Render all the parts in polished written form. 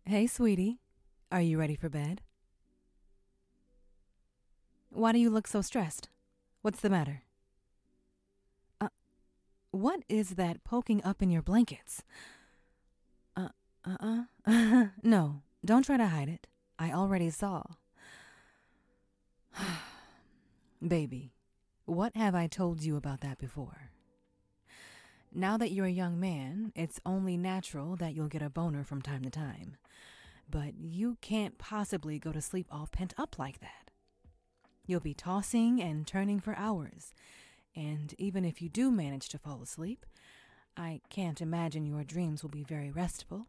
Hey, sweetie. Are you ready for bed? Why do you look so stressed? What's the matter? Uh, what is that poking up in your blankets? Uh, no, don't try to hide it. I already saw. Baby, what have I told you about that before? Now that you're a young man, it's only natural that you'll get a boner from time to time. But you can't possibly go to sleep all pent up like that. You'll be tossing and turning for hours, and even if you do manage to fall asleep, I can't imagine your dreams will be very restful.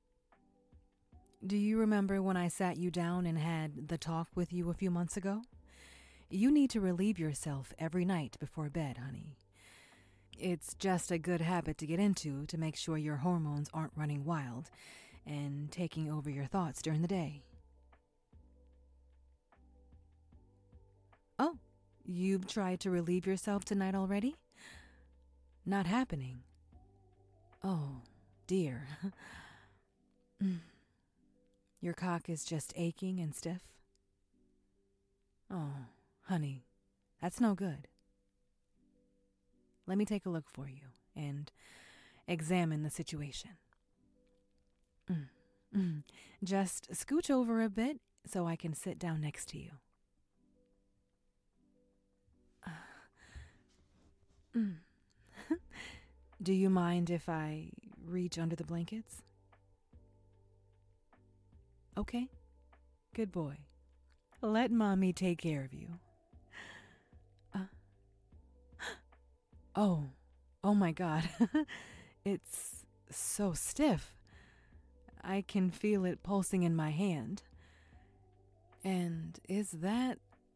Do you remember when I sat you down and had the talk with you a few months ago? You need to relieve yourself every night before bed, honey. It's just a good habit to get into to make sure your hormones aren't running wild and taking over your thoughts during the day. Oh, you've tried to relieve yourself tonight already? Not happening. Oh, dear. Your cock is just aching and stiff? Oh, honey, that's no good. Let me take a look for you and examine the situation. Just scooch over a bit so I can sit down next to you. Do you mind if I reach under the blankets? Okay, good boy. Let mommy take care of you. Oh, oh my God. It's so stiff. I can feel it pulsing in my hand. And is that...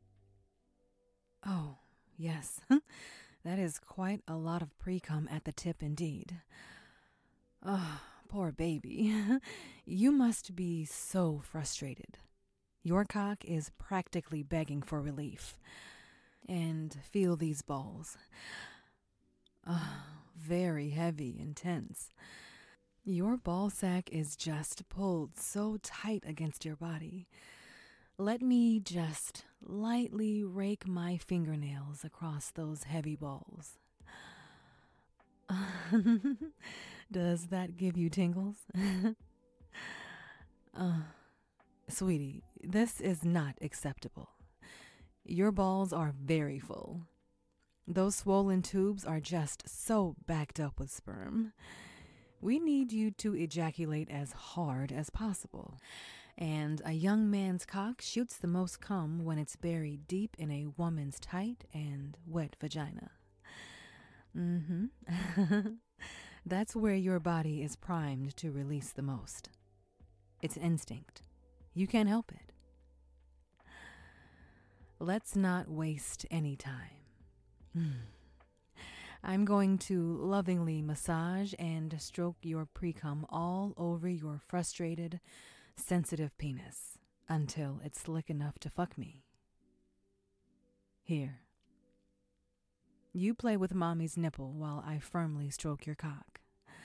Oh, yes. That is quite a lot of pre-cum at the tip indeed. Oh, poor baby. You must be so frustrated. Your cock is practically begging for relief. And feel these balls. Very heavy and tense. Your ball sack is just pulled so tight against your body. Let me just lightly rake my fingernails across those heavy balls. Does that give you tingles? Sweetie, this is not acceptable. Your balls are very full. Those swollen tubes are just so backed up with sperm. We need you to ejaculate as hard as possible. And a young man's cock shoots the most cum when it's buried deep in a woman's tight and wet vagina. That's where your body is primed to release the most. It's instinct. You can't help it. Let's not waste any time. I'm going to lovingly massage and stroke your pre-cum all over your frustrated, sensitive penis until it's slick enough to fuck me. Here. You play with mommy's nipple while I firmly stroke your cock.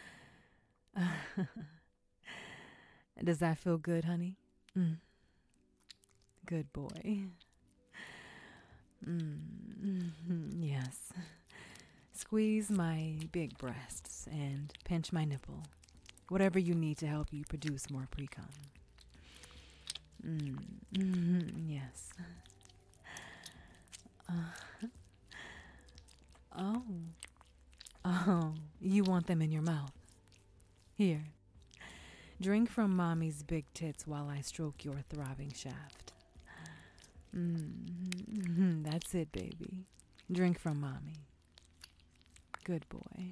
Does that feel good, honey? Good boy. Yes. Squeeze my big breasts and pinch my nipple. Whatever you need to help you produce more pre-cum. Yes. Oh, you want them in your mouth. Here, drink from mommy's big tits while I stroke your throbbing shaft. That's it, baby. Drink from mommy. Good boy.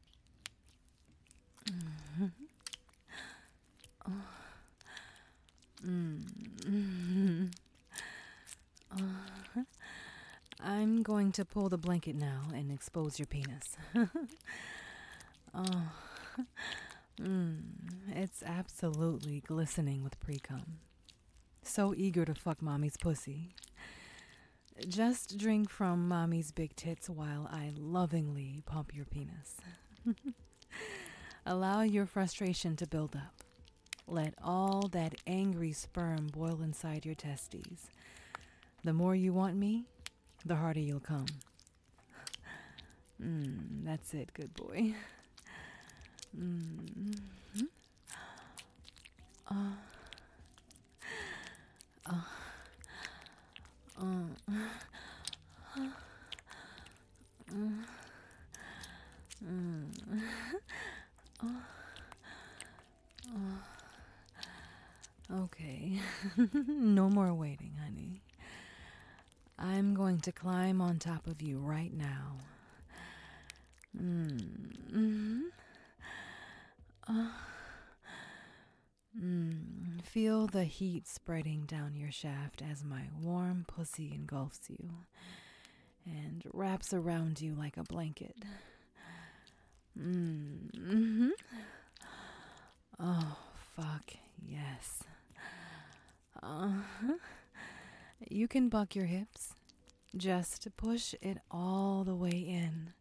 I'm going to pull the blanket now and expose your penis. It's absolutely glistening with pre-cum. So eager to fuck mommy's pussy. Just drink from mommy's big tits while I lovingly pump your penis. Allow your frustration to build up. Let all that angry sperm boil inside your testes. The more you want me, the harder you'll come. That's it, good boy. Okay, no more waiting, honey. I'm going to climb on top of you right now. Feel the heat spreading down your shaft as my warm pussy engulfs you and wraps around you like a blanket. Oh, fuck, yes. You can buck your hips. Just push it all the way in.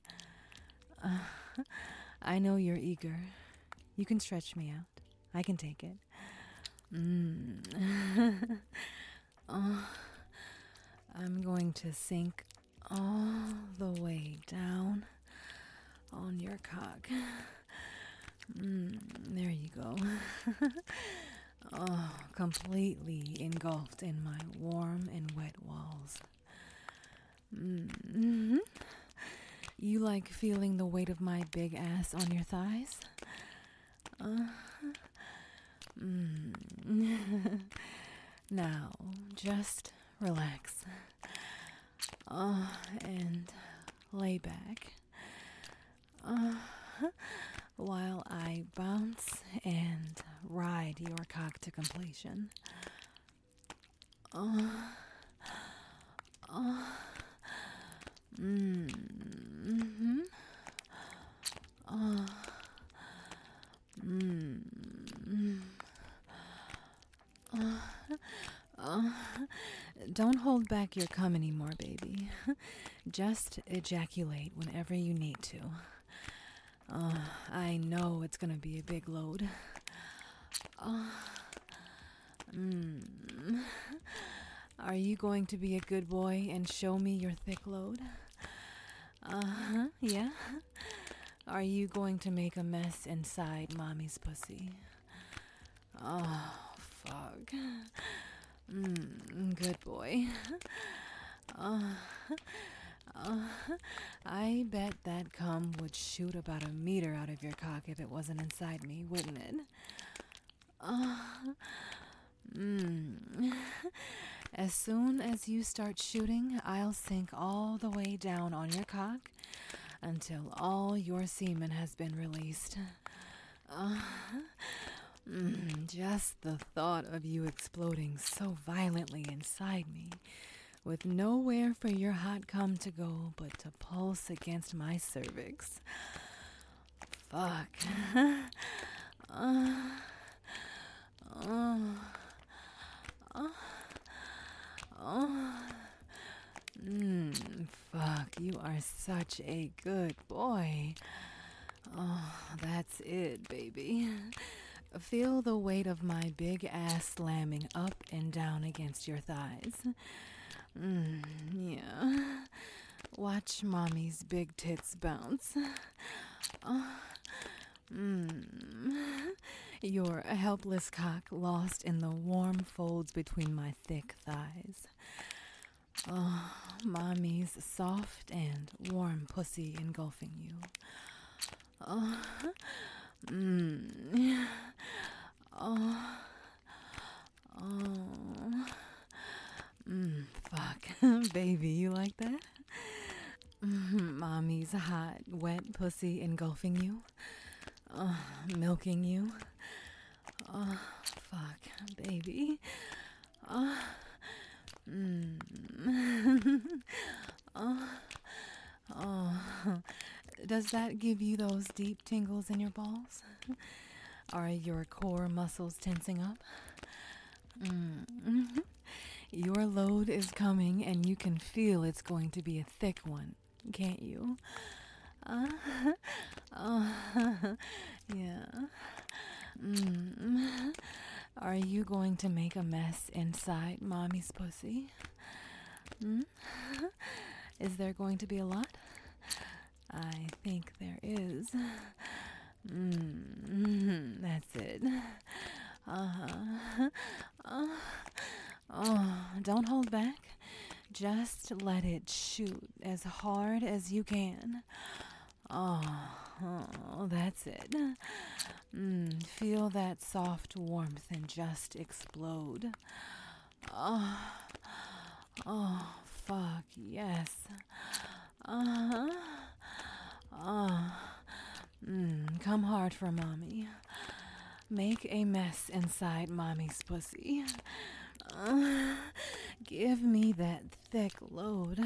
I know you're eager. You can stretch me out. I can take it. I'm going to sink all the way down on your cock. There you go. Completely engulfed in my warm and wet walls. You like feeling the weight of my big ass on your thighs? Now, just relax. And lay back. While I bounce and ride your cock to completion. Don't hold back your cum anymore, baby. Just ejaculate whenever you need to. I know it's gonna be a big load. Are you going to be a good boy and show me your thick load? Yeah? Are you going to make a mess inside mommy's pussy? Oh, fuck. Good boy. I bet that cum would shoot about a meter out of your cock if it wasn't inside me, wouldn't it? As soon as you start shooting, I'll sink all the way down on your cock until all your semen has been released. Just the thought of you exploding so violently inside me, with nowhere for your hot cum to go but to pulse against my cervix. Fuck. Fuck, you are such a good boy. Oh, that's it, baby. Feel the weight of my big ass slamming up and down against your thighs. Yeah. Watch mommy's big tits bounce. Your helpless cock lost in the warm folds between my thick thighs. Oh, mommy's soft and warm pussy engulfing you. Fuck. Baby, you like that? Mommy's hot, wet pussy engulfing you. Milking you. Fuck, baby. Does that give you those deep tingles in your balls? Are your core muscles tensing up? Your load is coming and you can feel it's going to be a thick one, can't you? Yeah. you going to make a mess inside mommy's pussy? Hmm? Is there going to be a lot? I think there is. That's it. Uh-huh. Oh, don't hold back. Just let it shoot as hard as you can. Oh, that's it. Feel that soft warmth and just explode. Oh, fuck, yes. Uh-huh. Come hard for mommy. Make a mess inside mommy's pussy. Give me that thick load.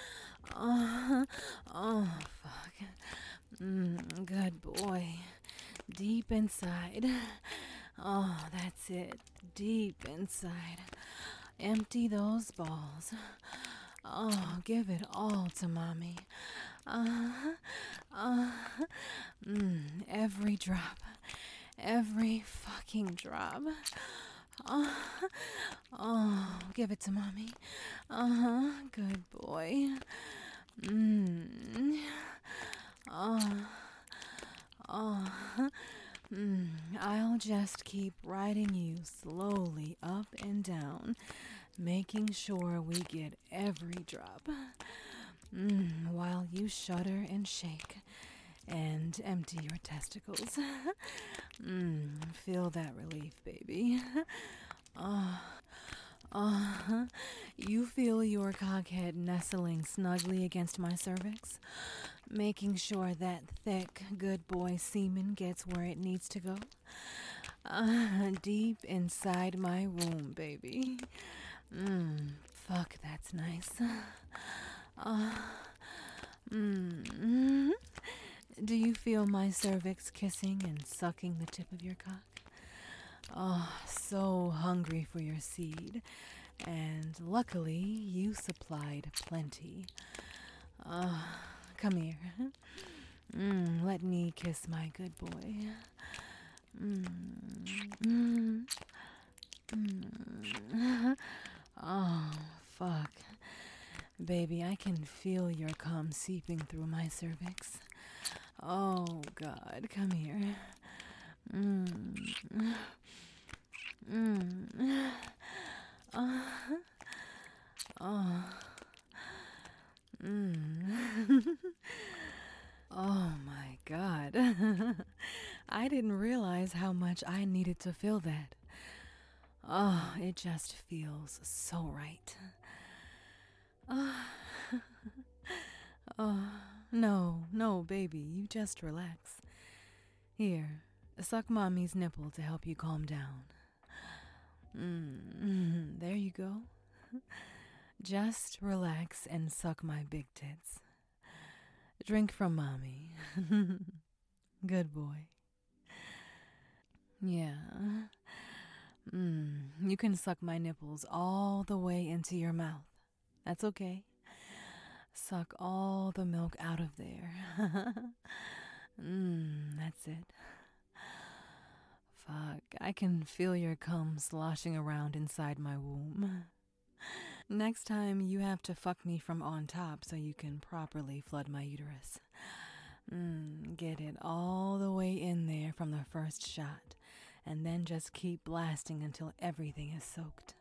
Fuck. Good boy. Deep inside. Oh, that's it. Deep inside. Empty those balls. Oh, give it all to mommy. Every drop. Every fucking drop. Give it to mommy. Good boy. I'll just keep riding you slowly up and down, making sure we get every drop, while you shudder and shake and empty your testicles. Feel that relief, baby. You feel your cockhead nestling snugly against my cervix, making sure that thick, good boy semen gets where it needs to go. Deep inside my womb, baby. Fuck, that's nice. Do you feel my cervix kissing and sucking the tip of your cock? Oh, so hungry for your seed. And luckily, you supplied plenty. Come here. Let me kiss my good boy. Oh, fuck. Baby, I can feel your cum seeping through my cervix. Oh, God, come here. Oh my God. I didn't realize how much I needed to feel that. Oh, it just feels so right. No, baby, you just relax. Here, suck mommy's nipple to help you calm down. There you go. Just relax and suck my big tits. Drink from mommy. Good boy. Yeah. You can suck my nipples all the way into your mouth. That's okay. Suck all the milk out of there. That's it. Fuck, I can feel your cum sloshing around inside my womb. Next time, you have to fuck me from on top so you can properly flood my uterus. Get it all the way in there from the first shot, and then just keep blasting until everything is soaked.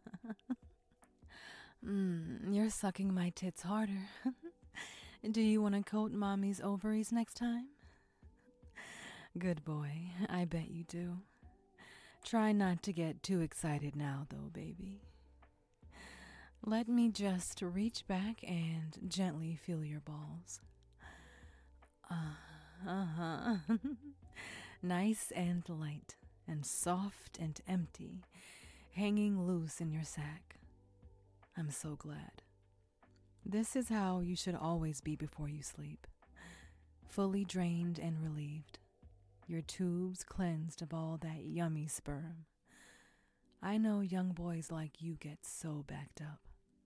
You're sucking my tits harder. Do you want to coat mommy's ovaries next time? Good boy, I bet you do. Try not to get too excited now, though, baby. Let me just reach back and gently feel your balls. Nice and light, and soft and empty, hanging loose in your sack. I'm so glad. This is how you should always be before you sleep. Fully drained and relieved. Your tubes cleansed of all that yummy sperm. I know young boys like you get so backed up.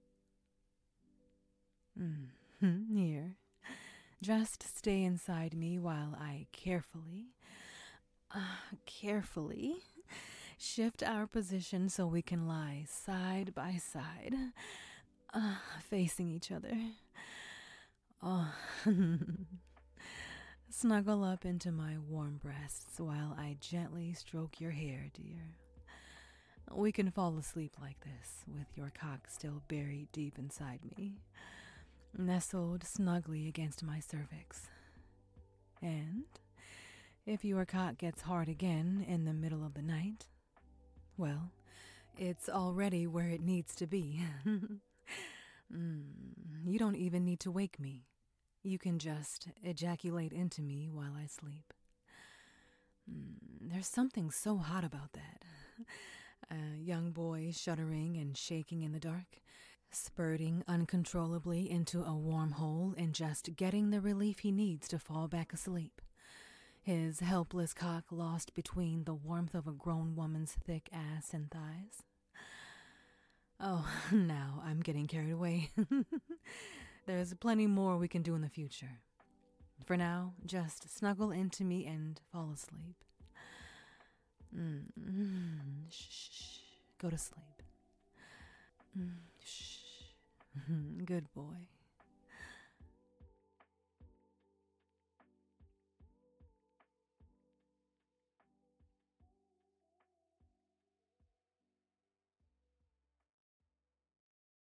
Here. Just stay inside me while I carefully Shift our position so we can lie side by side, facing each other. Oh, snuggle up into my warm breasts while I gently stroke your hair, dear. We can fall asleep like this, with your cock still buried deep inside me, nestled snugly against my cervix. And if your cock gets hard again in the middle of the night, well, it's already where it needs to be. You don't even need to wake me. You can just ejaculate into me while I sleep. There's something so hot about that. A young boy shuddering and shaking in the dark, spurting uncontrollably into a warm hole and just getting the relief he needs to fall back asleep. His helpless cock lost between the warmth of a grown woman's thick ass and thighs. Oh, now I'm getting carried away. There's plenty more we can do in the future. For now, just snuggle into me and fall asleep. Shh. Go to sleep. Shh. Good boy.